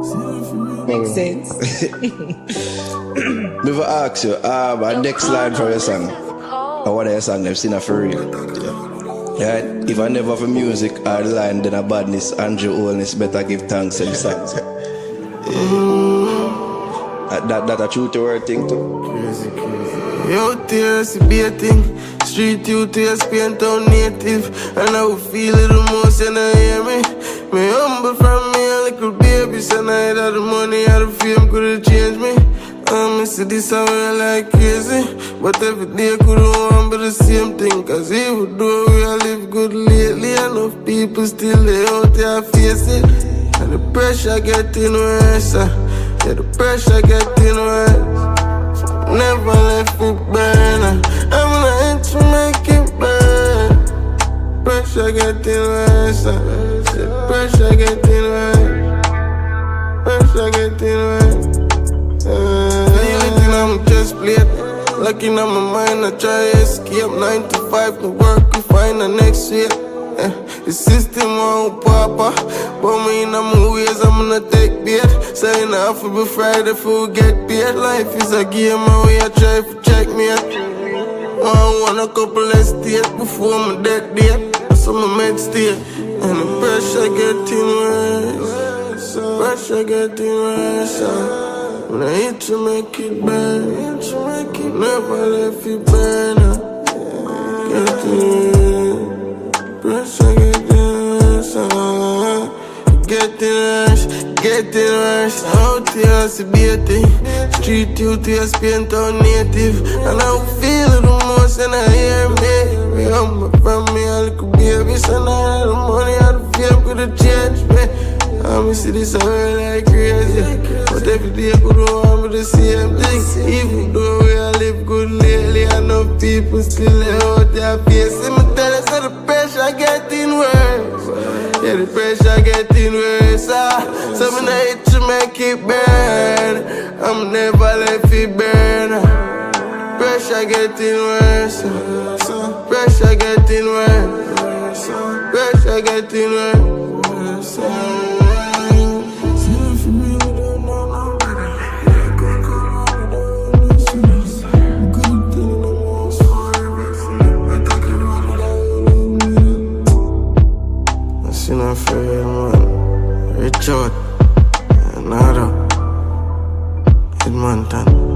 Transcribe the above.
Makes sense. Me for ask you, my next line from your song. I want your song I've seen it for real. Yeah. If I never for music or the line, then a badness, Andrew Holness better give thanks to the songs. That a true to word thing too. Crazy. Yo, tears, be a thing. Street youth, Spain town native. And I will feel it the most and I hear me. Me humble from me a little baby. So I had the money, had the fame, could've changed me. I see this how I like crazy. But every day couldn't want but the same thing. Cause even though we all live good lately, enough people still they out there face it. And the pressure getting worse. Yeah, the pressure getting worse. Never left me burn. I'm not to make it burn. Pressure getting worse. The pressure getting worse. Pressure getting worse. Feeling I'm just played. Lucky now my mind, I try to escape. 9 to 5 to work, we find the next way. The system won't papa, but me in my ways, I'm gonna take bait. Saying off for be Friday, food get paid. Life is a game, my way I try to check me out. Want a couple of states before my death date. So my med stay, and the pressure getting worse. Pressure getting worse. When I hit to make it burn, never left it burn. Getting pressure getting worse. Getting worse. Out here, it's a thing. Street youth, Spain town native. And I feel it the most and I hear me. Me humble from me, a little baby. So now I had the money, I had the fame, could've changed me. I'm see this all like crazy. But every day I could want me the same thing. Even though we all live good lately, I know people still out there facing me. Tell us how the pressure getting worse. Yeah, the pressure getting worse. So me need to make it burn. I'm never let it burn. Pressure getting worse. Pressure getting worse. Pressure getting worse. Richard, Nara, Edmonton.